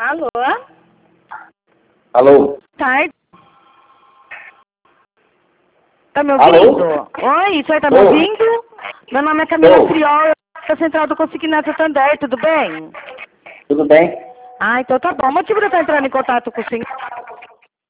Alô? Alô? Tarde. Tá me Alô? ouvindo? Oi, você tá me Tô. ouvindo? Meu nome é Camila Tô. Friol, da Central do Consignato Santander, tudo bem? Tudo bem? Ah, então tá bom. O motivo de eu estar entrando em contato com o senhor